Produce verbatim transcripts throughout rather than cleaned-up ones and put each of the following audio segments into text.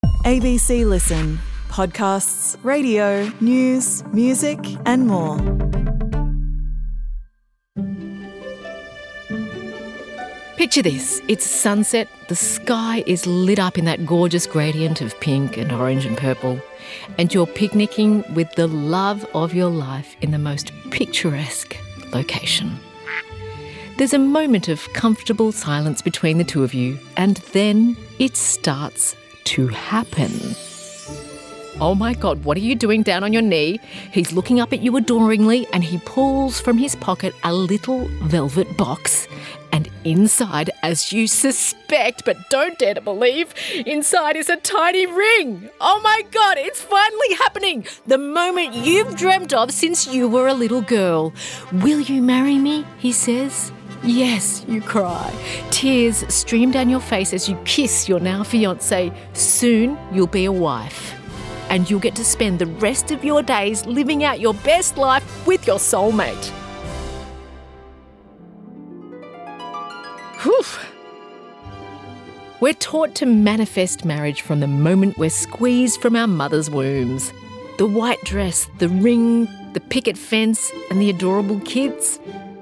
A B C Listen. Podcasts, radio, news, music and more. Picture this. It's sunset. The sky is lit up in that gorgeous gradient of pink and orange and purple. And you're picnicking with the love of your life in the most picturesque location. There's a moment of comfortable silence between the two of you, and then it starts to happen. Oh my God, what are you doing down on your knee? He's looking up at you adoringly and he pulls from his pocket a little velvet box. And inside, as you suspect but don't dare to believe, inside is a tiny ring. Oh my God, it's finally happening. The moment you've dreamt of since you were a little girl. Will you marry me? He says. Yes, you cry. Tears stream down your face as you kiss your now fiancé. Soon you'll be a wife. And you'll get to spend the rest of your days living out your best life with your soulmate. Whew. We're taught to manifest marriage from the moment we're squeezed from our mother's wombs. The white dress, the ring, the picket fence, and the adorable kids.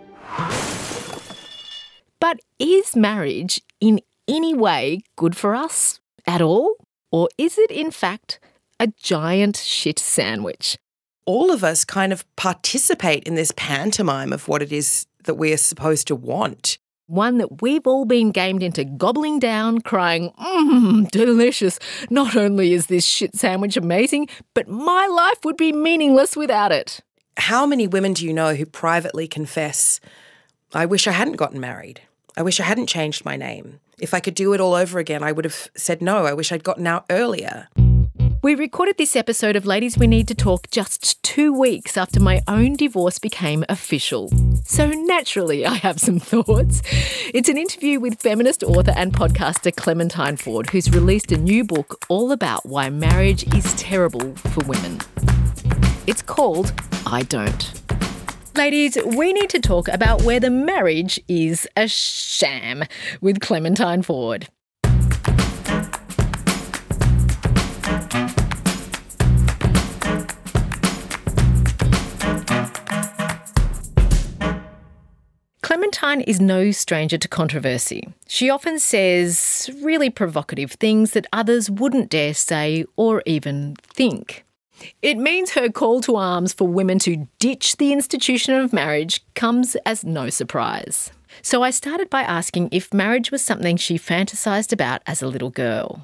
But is marriage in any way good for us at all? Or is it in fact a giant shit sandwich? All of us kind of participate in this pantomime of what it is that we are supposed to want. One that we've all been gamed into gobbling down, crying, mmm, delicious. Not only is this shit sandwich amazing, but my life would be meaningless without it. How many women do you know who privately confess, I wish I hadn't gotten married. I wish I hadn't changed my name. If I could do it all over again, I would have said no. I wish I'd gotten out earlier. We recorded this episode of Ladies We Need to Talk just two weeks after my own divorce became official. So naturally, I have some thoughts. It's an interview with feminist author and podcaster Clementine Ford, who's released a new book all about why marriage is terrible for women. It's called I Don't. Ladies, we need to talk about whether marriage is a sham with Clementine Ford. Clementine is no stranger to controversy. She often says really provocative things that others wouldn't dare say or even think. It means her call to arms for women to ditch the institution of marriage comes as no surprise. So I started by asking if marriage was something she fantasised about as a little girl.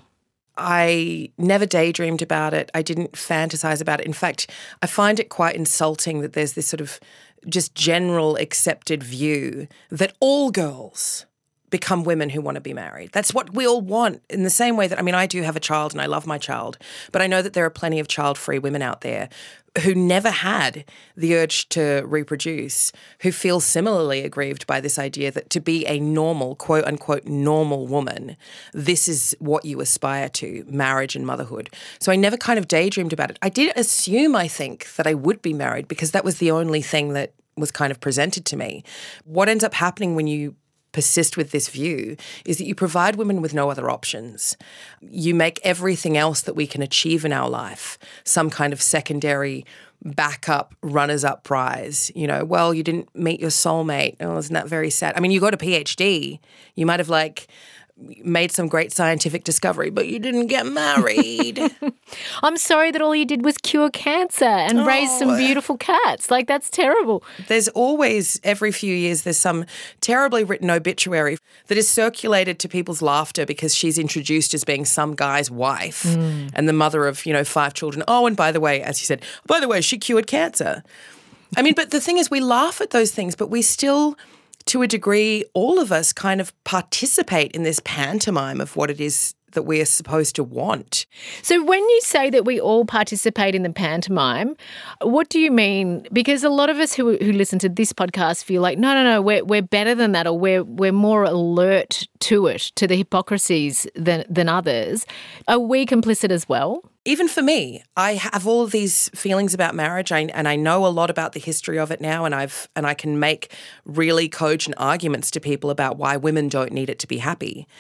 I never daydreamed about it. I didn't fantasize about it. In fact, I find it quite insulting that there's this sort of just general accepted view that all girls become women who want to be married. That's what we all want, in the same way that, I mean, I do have a child and I love my child, but I know that there are plenty of child-free women out there who never had the urge to reproduce, who feel similarly aggrieved by this idea that to be a normal, quote-unquote, normal woman, this is what you aspire to, marriage and motherhood. So I never kind of daydreamed about it. I did assume, I think, that I would be married because that was the only thing that was kind of presented to me. What ends up happening when you persist with this view is that you provide women with no other options. You make everything else that we can achieve in our life some kind of secondary backup, runners-up prize. You know, well, you didn't meet your soulmate. Oh, isn't that very sad? I mean, you got a PhD. You might have, like, made some great scientific discovery, but you didn't get married. I'm sorry that all you did was cure cancer and oh, raise some beautiful cats. Like, that's terrible. There's always, every few years, there's some terribly written obituary that is circulated to people's laughter because she's introduced as being some guy's wife mm. and the mother of, you know, five children. Oh, and by the way, as you said, by the way, she cured cancer. I mean, but the thing is, we laugh at those things, but we still, to a degree, all of us kind of participate in this pantomime of what it is that we are supposed to want. So when you say that we all participate in the pantomime, what do you mean? Because a lot of us who who listen to this podcast feel like, no, no, no, we're we're better than that, or we're we're more alert to it, to the hypocrisies than than others. Are we complicit as well? Even for me, I have all of these feelings about marriage, I, and I know a lot about the history of it now, and I've and I can make really cogent arguments to people about why women don't need it to be happy.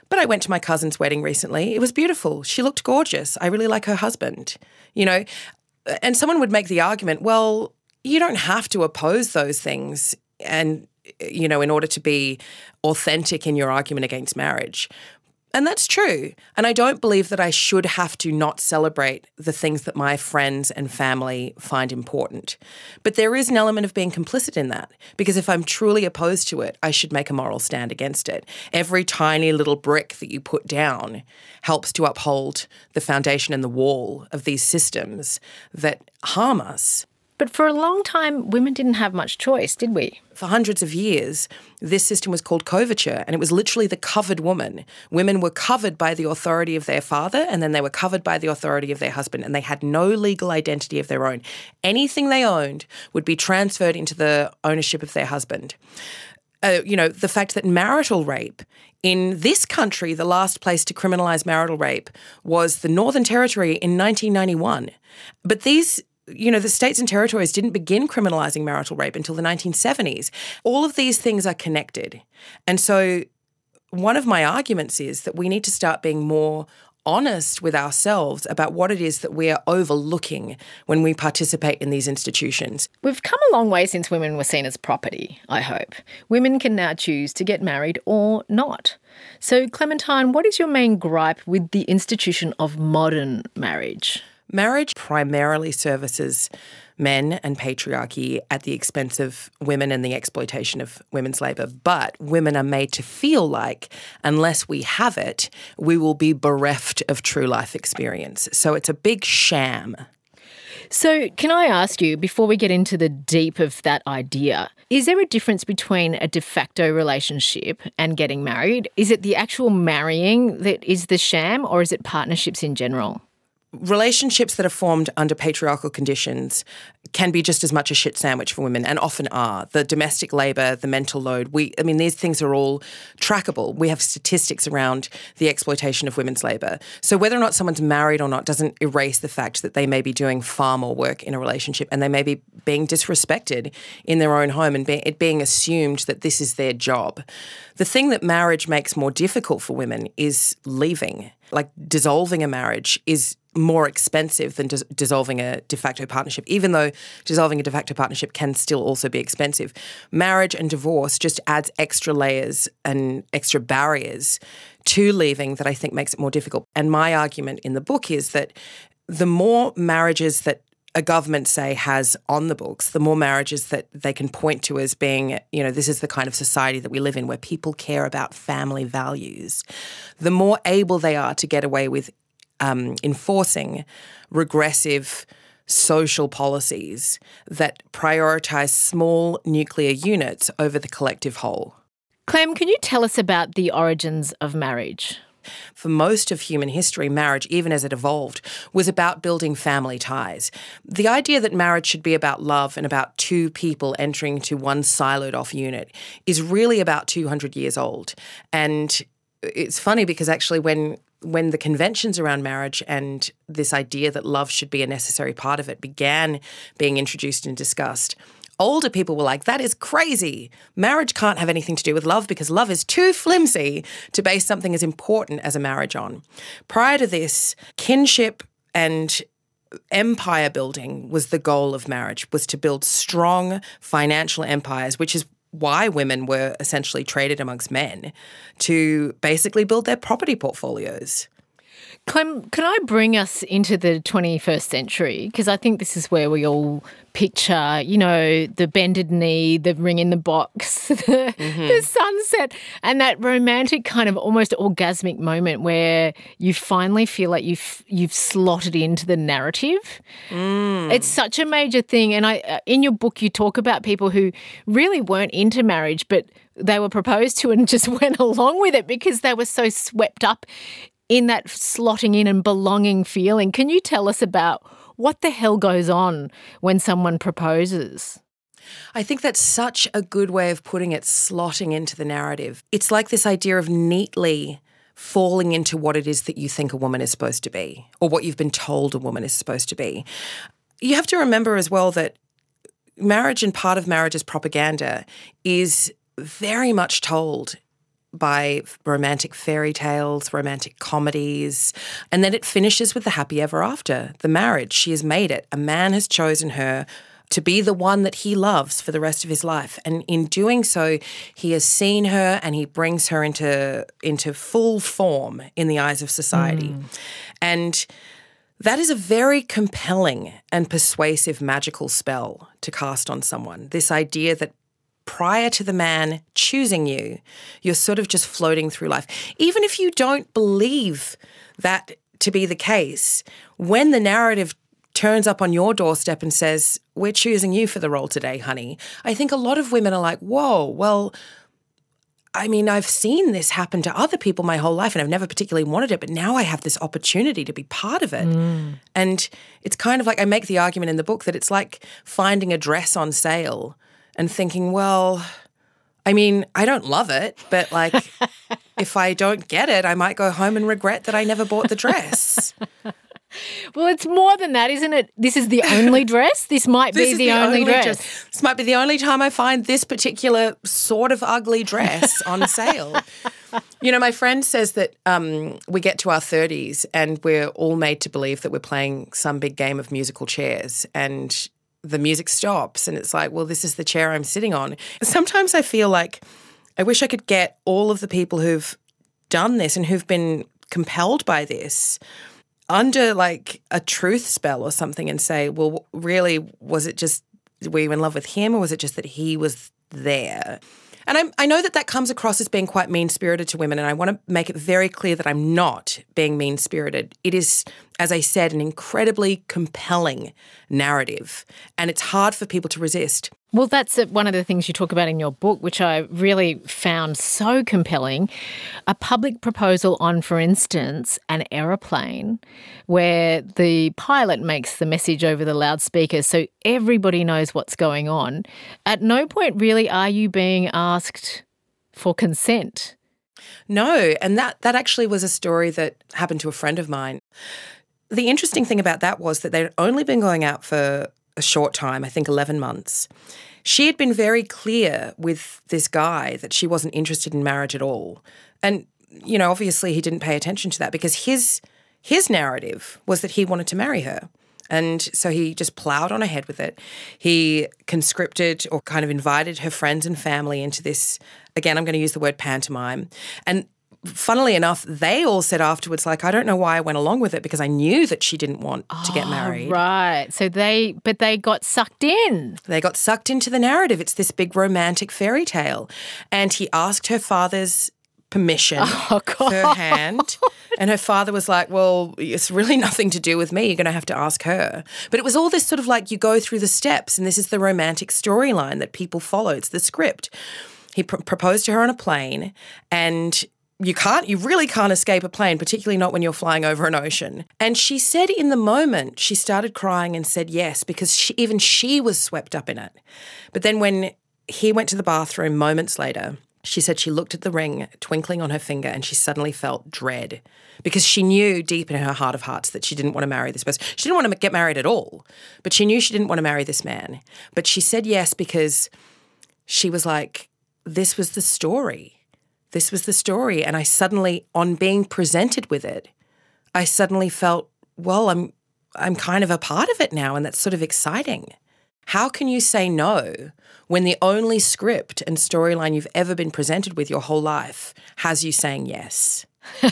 But I went to my cousin's wedding recently. It was beautiful. She looked gorgeous. I really like her husband, you know. And someone would make the argument, well, you don't have to oppose those things and, you know, in order to be authentic in your argument against marriage. And that's true. And I don't believe that I should have to not celebrate the things that my friends and family find important. But there is an element of being complicit in that, because if I'm truly opposed to it, I should make a moral stand against it. Every tiny little brick that you put down helps to uphold the foundation and the wall of these systems that harm us. But for a long time, women didn't have much choice, did we? For hundreds of years, this system was called coverture, and it was literally the covered woman. Women were covered by the authority of their father, and then they were covered by the authority of their husband, and they had no legal identity of their own. Anything they owned would be transferred into the ownership of their husband. Uh, you know, the fact that marital rape in this country, the last place to criminalise marital rape was the Northern Territory in nineteen ninety-one. But these You know, the states and territories didn't begin criminalising marital rape until the nineteen seventies. All of these things are connected. And so one of my arguments is that we need to start being more honest with ourselves about what it is that we are overlooking when we participate in these institutions. We've come a long way since women were seen as property, I hope. Women can now choose to get married or not. So, Clementine, what is your main gripe with the institution of modern marriage? Marriage primarily services men and patriarchy at the expense of women and the exploitation of women's labour. But women are made to feel like unless we have it, we will be bereft of true life experience. So it's a big sham. So can I ask you, before we get into the deep of that idea, is there a difference between a de facto relationship and getting married? Is it the actual marrying that is the sham, or is it partnerships in general? Relationships that are formed under patriarchal conditions can be just as much a shit sandwich for women, and often are. The domestic labour, the mental load, we, I mean, these things are all trackable. We have statistics around the exploitation of women's labour. So whether or not someone's married or not doesn't erase the fact that they may be doing far more work in a relationship, and they may be being disrespected in their own home and be, it being assumed that this is their job. The thing that marriage makes more difficult for women is leaving. Like dissolving a marriage is more expensive than dis- dissolving a de facto partnership, even though dissolving a de facto partnership can still also be expensive. Marriage and divorce just adds extra layers and extra barriers to leaving that I think makes it more difficult. And my argument in the book is that the more marriages that a government, say, has on the books, the more marriages that they can point to as being, you know, this is the kind of society that we live in where people care about family values, the more able they are to get away with um, enforcing regressive social policies that prioritise small nuclear units over the collective whole. Clem, can you tell us about the origins of marriage? For most of human history, marriage, even as it evolved, was about building family ties. The idea that marriage should be about love and about two people entering into one siloed off unit is really about two hundred years old. And it's funny because actually when when the conventions around marriage and this idea that love should be a necessary part of it began being introduced and discussed, older people were like, that is crazy. Marriage can't have anything to do with love because love is too flimsy to base something as important as a marriage on. Prior to this, kinship and empire building was the goal of marriage, was to build strong financial empires, which is why women were essentially traded amongst men to basically build their property portfolios. Clem, can I bring us into the twenty-first century? Because I think this is where we all picture, you know, the bended knee, the ring in the box, the, mm-hmm. the sunset, and that romantic kind of almost orgasmic moment where you finally feel like you've you've slotted into the narrative. Mm. It's such a major thing. And I, in your book, you talk about people who really weren't into marriage, but they were proposed to and just went along with it because they were so swept up in that slotting in and belonging feeling. Can you tell us about what the hell goes on when someone proposes? I think that's such a good way of putting it, slotting into the narrative. It's like this idea of neatly falling into what it is that you think a woman is supposed to be, or what you've been told a woman is supposed to be. You have to remember as well that marriage and part of marriage's propaganda is very much told by romantic fairy tales, romantic comedies, and then it finishes with the happy ever after, the marriage. She has made it. A man has chosen her to be the one that he loves for the rest of his life. And in doing so, he has seen her and he brings her into, into full form in the eyes of society. Mm. And that is a very compelling and persuasive magical spell to cast on someone. This idea that prior to the man choosing you, you're sort of just floating through life. Even if you don't believe that to be the case, when the narrative turns up on your doorstep and says, we're choosing you for the role today, honey, I think a lot of women are like, whoa, well, I mean, I've seen this happen to other people my whole life and I've never particularly wanted it, but now I have this opportunity to be part of it. Mm. And it's kind of like, I make the argument in the book that it's like finding a dress on sale and thinking, well, I mean, I don't love it, but like if I don't get it, I might go home and regret that I never bought the dress. Well, it's more than that, isn't it? This is the only dress? This might this be the, the only, only dress. dress. This might be the only time I find this particular sort of ugly dress on sale. You know, my friend says that um, we get to our thirties and we're all made to believe that we're playing some big game of musical chairs and the music stops and it's like, well, this is the chair I'm sitting on. Sometimes I feel like I wish I could get all of the people who've done this and who've been compelled by this under like a truth spell or something and say, well, really, was it just, were you in love with him or was it just that he was there? And I'm, I know that that comes across as being quite mean-spirited to women, and I want to make it very clear that I'm not being mean-spirited. It is, as I said, an incredibly compelling narrative, and it's hard for people to resist. Well, that's one of the things you talk about in your book, which I really found so compelling. A public proposal on, for instance, an aeroplane where the pilot makes the message over the loudspeaker so everybody knows what's going on. At no point really are you being asked for consent. No, and that, that actually was a story that happened to a friend of mine. The interesting thing about that was that they'd only been going out for a short time, I think eleven months. She had been very clear with this guy that she wasn't interested in marriage at all. And, you know, obviously he didn't pay attention to that because his his narrative was that he wanted to marry her. And so he just ploughed on ahead with it. He conscripted or kind of invited her friends and family into this, again, I'm going to use the word pantomime. And funnily enough, they all said afterwards, like, I don't know why I went along with it because I knew that she didn't want oh, to get married. Right. So they, but they got sucked in. They got sucked into the narrative. It's this big romantic fairy tale. And he asked her father's permission oh, for her hand. And her father was like, well, it's really nothing to do with me. You're going to have to ask her. But it was all this sort of like you go through the steps and this is the romantic storyline that people follow. It's the script. He pr- proposed to her on a plane and you can't, you really can't escape a plane, particularly not when you're flying over an ocean. And she said in the moment, she started crying and said yes, because she, even she was swept up in it. But then when he went to the bathroom moments later, she said she looked at the ring twinkling on her finger and she suddenly felt dread because she knew deep in her heart of hearts that she didn't want to marry this person. She didn't want to get married at all, but she knew she didn't want to marry this man. But she said yes because she was like, this was the story. This was the story. And I suddenly, on being presented with it, I suddenly felt, well, I'm I'm kind of a part of it now, and that's sort of exciting. How can you say no when the only script and storyline you've ever been presented with your whole life has you saying yes?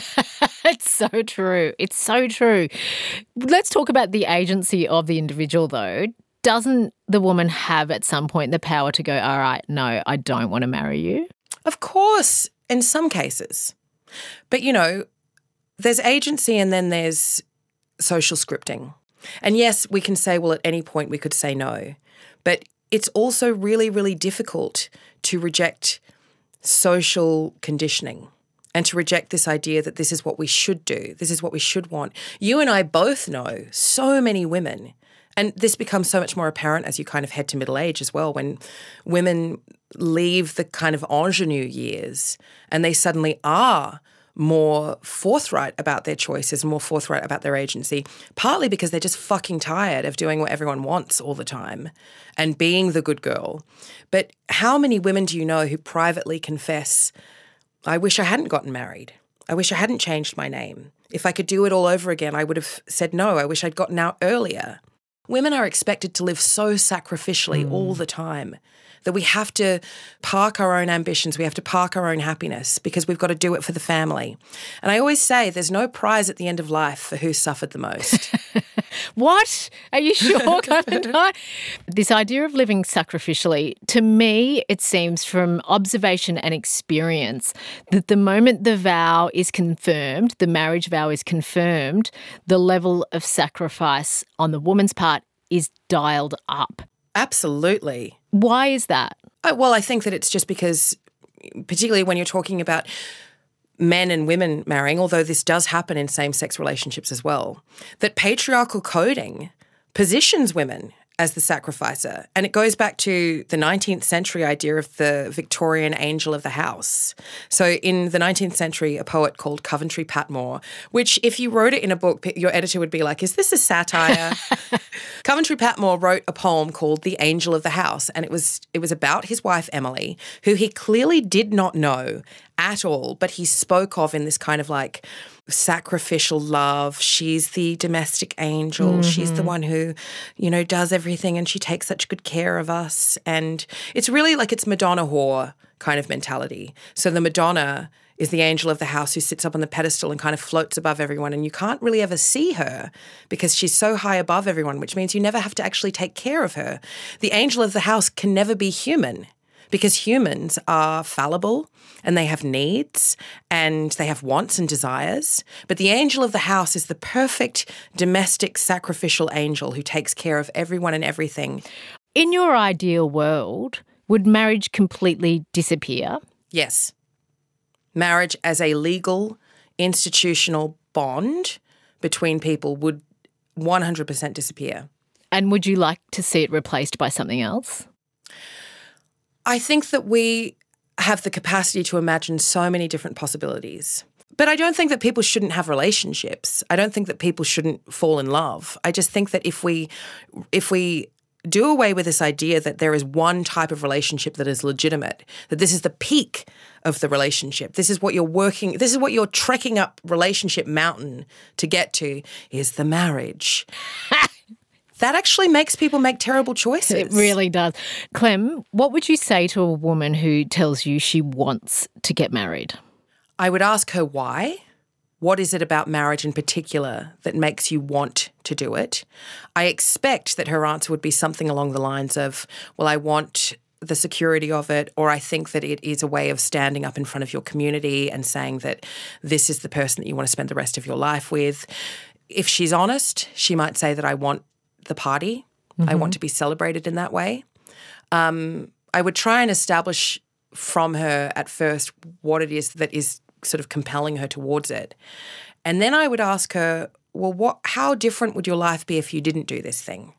It's so true. It's so true. Let's talk about the agency of the individual, though. Doesn't the woman have at some point the power to go, all right, no, I don't want to marry you? Of course, in some cases. But, you know, there's agency and then there's social scripting. And yes, we can say, well, at any point we could say no. But it's also really, really difficult to reject social conditioning and to reject this idea that this is what we should do, this is what we should want. You and I both know so many women, and this becomes so much more apparent as you kind of head to middle age as well, when women leave the kind of ingenue years and they suddenly are more forthright about their choices, more forthright about their agency, partly because they're just fucking tired of doing what everyone wants all the time and being the good girl. But how many women do you know who privately confess, I wish I hadn't gotten married. I wish I hadn't changed my name. If I could do it all over again, I would have said no. I wish I'd gotten out earlier. Women are expected to live so sacrificially mm. all the time that we have to park our own ambitions, we have to park our own happiness because we've got to do it for the family. And I always say there's no prize at the end of life for who suffered the most. What? Are you sure? This idea of living sacrificially, to me, it seems from observation and experience that the moment the vow is confirmed, the marriage vow is confirmed, the level of sacrifice on the woman's part is dialed up. Absolutely. Why is that? Uh, well, I think that it's just because, particularly when you're talking about men and women marrying, although this does happen in same-sex relationships as well, that patriarchal coding positions women as the sacrificer. And it goes back to the nineteenth century idea of the Victorian angel of the house. So in the nineteenth century, a poet called Coventry Patmore, which if you wrote it in a book, your editor would be like, is this a satire? Coventry Patmore wrote a poem called The Angel of the House, and it was it was about his wife, Emily, who he clearly did not know at all, but he spoke of in this kind of like sacrificial love. She's the domestic angel. Mm-hmm. She's the one who, you know, does everything and she takes such good care of us. And it's really like it's Madonna whore kind of mentality. So the Madonna is the angel of the house who sits up on the pedestal and kind of floats above everyone, and you can't really ever see her because she's so high above everyone, which means you never have to actually take care of her. The angel of the house can never be human because humans are fallible and they have needs and they have wants and desires. But the angel of the house is the perfect domestic sacrificial angel who takes care of everyone and everything. In your ideal world, would marriage completely disappear? Yes. Marriage as a legal, institutional bond between people would one hundred percent disappear. And would you like to see it replaced by something else? I think that we have the capacity to imagine so many different possibilities. But I don't think that people shouldn't have relationships. I don't think that people shouldn't fall in love. I just think that if we if we do away with this idea that there is one type of relationship that is legitimate, that this is the peak of the relationship, this is what you're working, this is what you're trekking up relationship mountain to get to, is the marriage. That actually makes people make terrible choices. It really does. Clem, what would you say to a woman who tells you she wants to get married? I would ask her why. What is it about marriage in particular that makes you want to do it? I expect that her answer would be something along the lines of, well, I want the security of it, or I think that it is a way of standing up in front of your community and saying that this is the person that you want to spend the rest of your life with. If she's honest, she might say that I want the party. Mm-hmm. I want to be celebrated in that way. Um, I would try and establish from her at first what it is that is sort of compelling her towards it. And then I would ask her, well, what? How different would your life be if you didn't do this thing?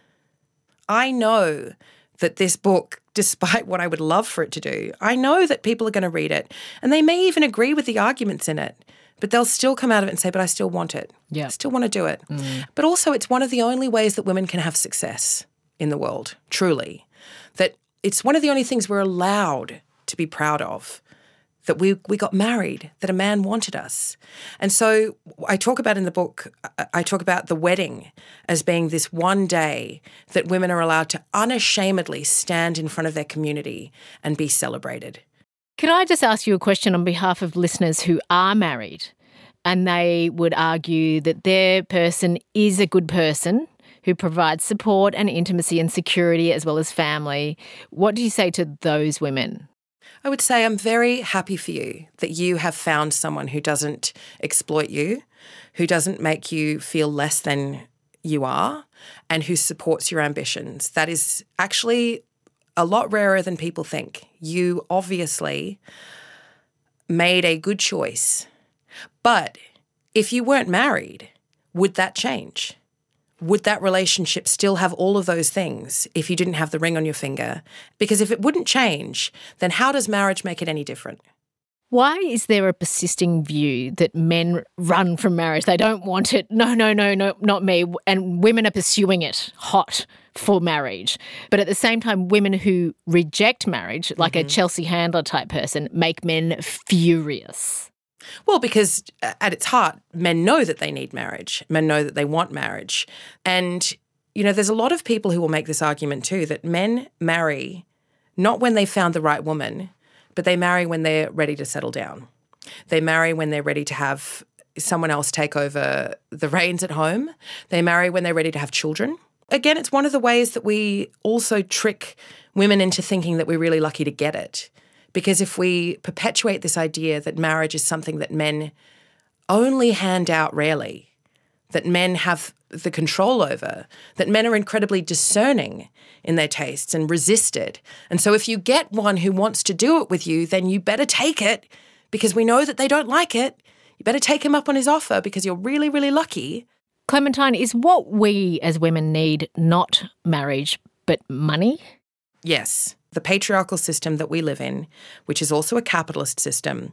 I know that this book, despite what I would love for it to do, I know that people are going to read it and they may even agree with the arguments in it, but they'll still come out of it and say, but I still want it. Yeah. I still want to do it. Mm. But also it's one of the only ways that women can have success in the world, truly. That it's one of the only things we're allowed to be proud of, that we we got married, that a man wanted us. And so I talk about in the book, I talk about the wedding as being this one day that women are allowed to unashamedly stand in front of their community and be celebrated. Can I just ask you a question on behalf of listeners who are married and they would argue that their person is a good person who provides support and intimacy and security as well as family? What do you say to those women? I would say I'm very happy for you that you have found someone who doesn't exploit you, who doesn't make you feel less than you are, and who supports your ambitions. That is actually a lot rarer than people think. You obviously made a good choice. But if you weren't married, would that change? Would that relationship still have all of those things if you didn't have the ring on your finger? Because if it wouldn't change, then how does marriage make it any different? Why is there a persisting view that men run from marriage? They don't want it. No, no, no, no, not me. And women are pursuing it hot for marriage. But at the same time, women who reject marriage, like mm-hmm. a Chelsea Handler type person, make men furious. Well, because at its heart, men know that they need marriage. Men know that they want marriage. And, you know, there's a lot of people who will make this argument too, that men marry not when they found the right woman, but they marry when they're ready to settle down. They marry when they're ready to have someone else take over the reins at home. They marry when they're ready to have children. Again, it's one of the ways that we also trick women into thinking that we're really lucky to get it. Because if we perpetuate this idea that marriage is something that men only hand out rarely, that men have the control over, that men are incredibly discerning in their tastes and resist it. And so if you get one who wants to do it with you, then you better take it because we know that they don't like it. You better take him up on his offer because you're really, really lucky. Clementine, is what we as women need not marriage but money? Yes. The patriarchal system that we live in, which is also a capitalist system,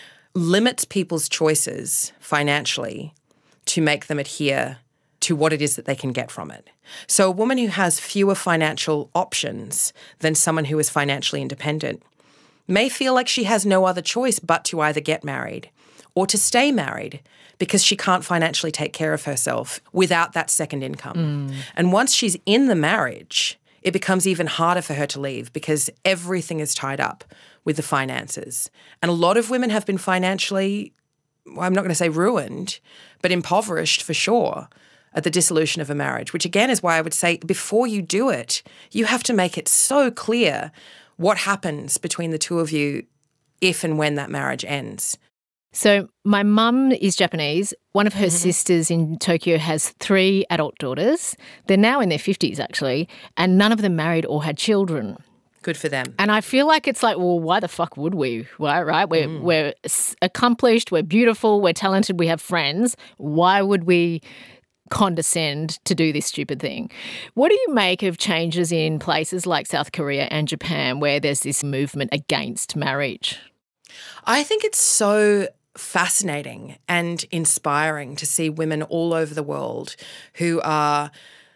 limits people's choices financially to make them adhere to what it is that they can get from it. So a woman who has fewer financial options than someone who is financially independent may feel like she has no other choice but to either get married or to stay married because she can't financially take care of herself without that second income. Mm. And once she's in the marriage, it becomes even harder for her to leave because everything is tied up with the finances. And a lot of women have been financially, well, I'm not going to say ruined, but impoverished for sure at the dissolution of a marriage, which again is why I would say before you do it, you have to make it so clear what happens between the two of you if and when that marriage ends. So my mum is Japanese. One of her mm-hmm. sisters in Tokyo has three adult daughters. They're now in their fifties, actually, and none of them married or had children. Good for them. And I feel like it's like, well, why the fuck would we? Right, right? We're, mm. we're accomplished, we're beautiful, we're talented, we have friends. Why would we condescend to do this stupid thing? What do you make of changes in places like South Korea and Japan where there's this movement against marriage? I think it's so fascinating and inspiring to see women all over the world who are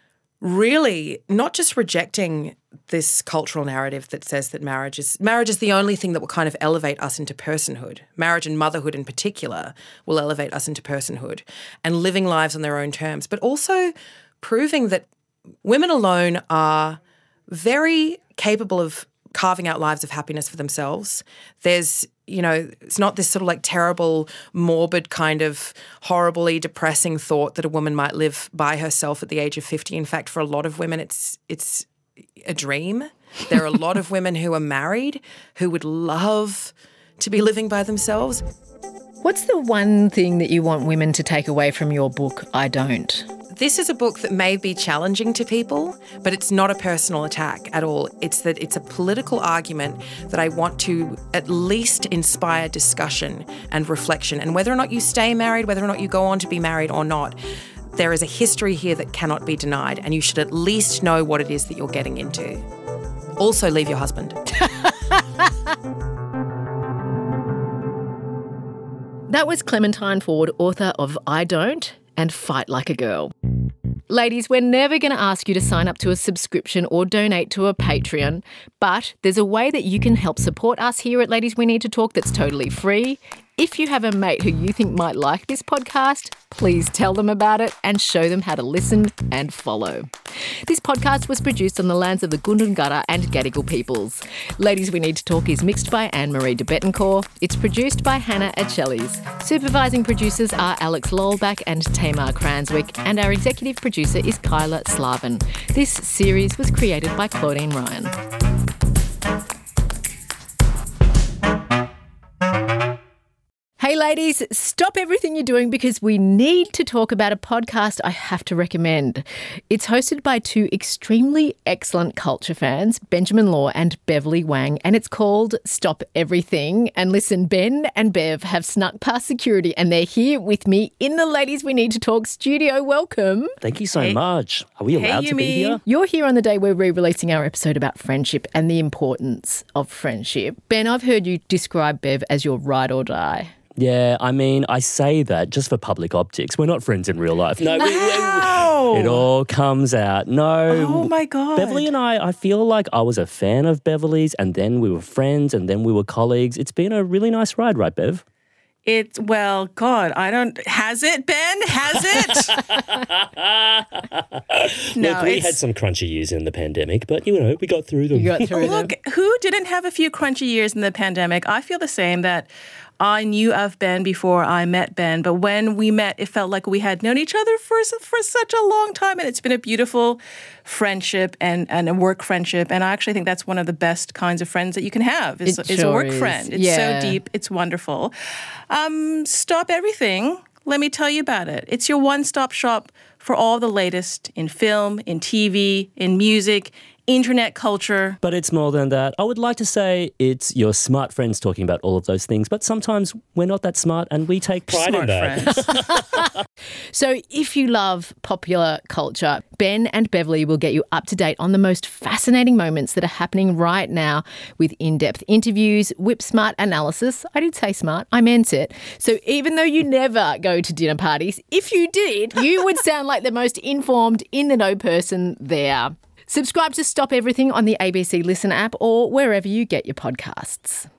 really not just rejecting this cultural narrative that says that marriage is marriage is the only thing that will kind of elevate us into personhood. Marriage and motherhood in particular will elevate us into personhood and living lives on their own terms, but also proving that women alone are very capable of carving out lives of happiness for themselves. There's, you know, it's not this sort of like terrible, morbid kind of horribly depressing thought that a woman might live by herself at the age of fifty. In fact, for a lot of women, it's it's a dream. There are a lot of women who are married who would love to be living by themselves. What's the one thing that you want women to take away from your book, I Don't? This is a book that may be challenging to people, but it's not a personal attack at all. It's that it's a political argument that I want to at least inspire discussion and reflection. And whether or not you stay married, whether or not you go on to be married or not, there is a history here that cannot be denied, and you should at least know what it is that you're getting into. Also, leave your husband. That was Clementine Ford, author of I Don't and Fight Like a Girl. Ladies, we're never going to ask you to sign up to a subscription or donate to a Patreon, but there's a way that you can help support us here at Ladies We Need to Talk that's totally free. If you have a mate who you think might like this podcast, please tell them about it and show them how to listen and follow. This podcast was produced on the lands of the Gundungurra and Gadigal peoples. Ladies We Need to Talk is mixed by Anne-Marie de Bettencourt. It's produced by Hannah Achelis. Supervising producers are Alex Lolbach and Tamar Cranswick, and our executive producer is Kyla Slavin. This series was created by Claudine Ryan. Hey ladies, stop everything you're doing because we need to talk about a podcast I have to recommend. It's hosted by two extremely excellent culture fans, Benjamin Law and Beverly Wang, and it's called Stop Everything. And listen, Ben and Bev have snuck past security and they're here with me in the Ladies We Need to Talk studio. Welcome. Thank you so hey. much. Are we allowed hey, to be here? You're here on the day we're re-releasing our episode about friendship and the importance of friendship. Ben, I've heard you describe Bev as your ride or die. Yeah, I mean, I say that just for public optics. We're not friends in real life. No, we, Wow. we, it all comes out. No. Oh, my God. Beverly and I, I feel like I was a fan of Beverly's, and then we were friends, and then we were colleagues. It's been a really nice ride, right, Bev? It's, well, God, I don't, has it, Ben? Has it? no, Look, we it's, had some crunchy years in the pandemic, but, you know, we got through them. You got through look, them. who didn't have a few crunchy years in the pandemic? I feel the same, that I knew of Ben before I met Ben, but when we met, it felt like we had known each other for for such a long time, and it's been a beautiful friendship and, and a work friendship, and I actually think that's one of the best kinds of friends that you can have, is, It is sure a work is. friend. It's Yeah. so deep, it's wonderful. Um, stop everything. Let me tell you about it. It's your one-stop shop for all the latest in film, in T V, in music, internet culture. But it's more than that. I would like to say it's your smart friends talking about all of those things, but sometimes we're not that smart and we take pride Smart in that. friends. So if you love popular culture, Ben and Beverly will get you up to date on the most fascinating moments that are happening right now with in-depth interviews, whip-smart analysis. I did say smart, I meant it. So even though you never go to dinner parties, if you did, you would sound like the most informed, in-the-know person there. Subscribe to Stop Everything on the A B C Listen app or wherever you get your podcasts.